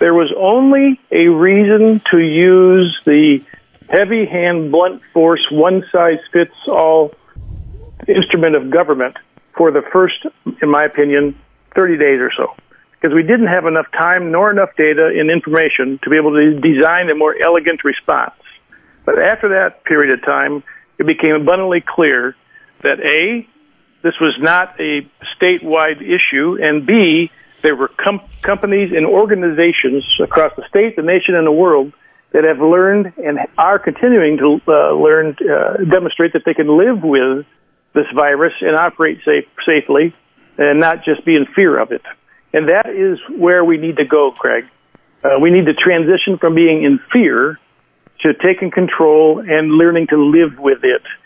there was only a reason to use the heavy hand, blunt force, one-size-fits-all instrument of government for the first, in my opinion, 30 days or so. Because we didn't have enough time nor enough data and information to be able to design a more elegant response. But after that period of time, it became abundantly clear that A, this was not a statewide issue, and B, there were companies and organizations across the state, the nation, and the world that have learned and are continuing to demonstrate that they can live with this virus and operate safely and not just be in fear of it. And that is where we need to go, Craig. We need to transition from being in fear to taking control and learning to live with it.